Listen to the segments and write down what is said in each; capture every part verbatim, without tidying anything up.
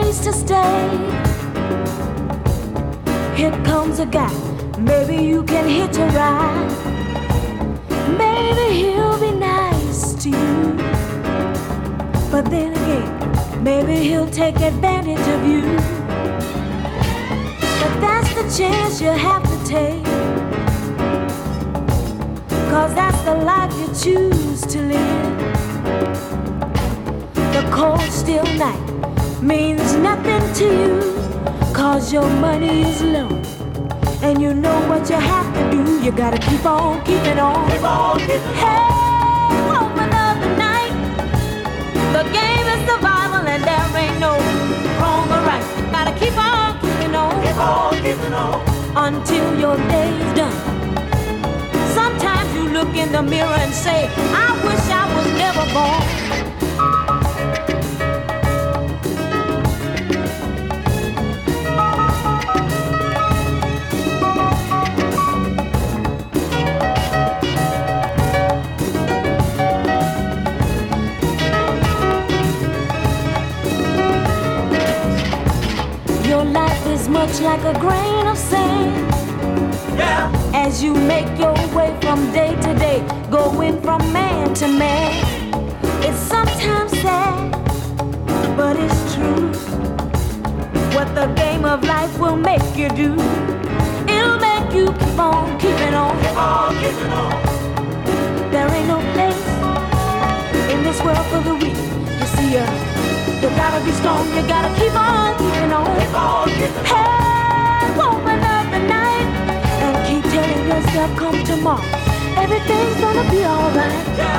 place to stay. Here comes a guy, maybe you can hitch a ride. Maybe he'll be nice to you, but then again, maybe he'll take advantage of you. But that's the chance you have to take, 'cause that's the life you choose to live. The cold still night means nothing to you, 'cause your money is low, and you know what you have to do. You gotta keep on keeping on. Keep on keeping on. Hey, woman of the night, the game is survival and there ain't no wrong or right. You gotta keep on keeping on. Keep on keeping on. Until your day's done. Sometimes you look in the mirror and say, I wish I was never born. Your life is much like a grain of sand. Yeah. As you make your way from day to day, going from man to man. It's sometimes sad, but it's true. What the game of life will make you do, it'll make you keep on keeping on. Keep on keeping on. There ain't no place in this world for the weak. You see, uh, you gotta be strong, you gotta keep on keeping on. Keep on keeping on. Hey, woman of the night, and keep telling yourself, come tomorrow, everything's gonna be alright. Yeah.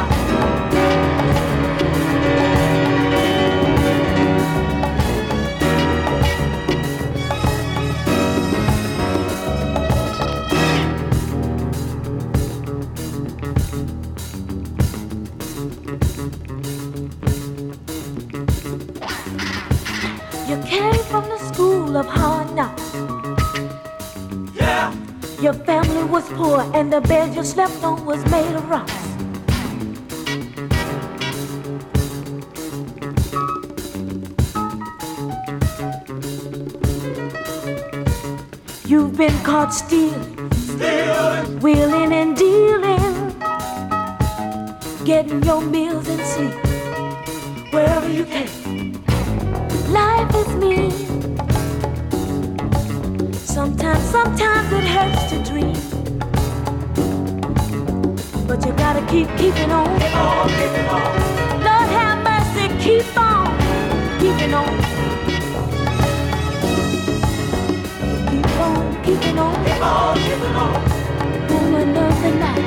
You came from the school of hard knocks. Yeah. Your family was poor and the bed you slept on was made of rocks. You've been caught stealing, Stealing. wheeling and dealing, getting your meals and sleep wherever you can. Life is mean. Sometimes, sometimes it hurts to dream, but you gotta keep keeping on. Keep on keeping on. Lord have mercy, keep on keeping on. Keep on keeping on. Keep on keeping on. Woman of the night.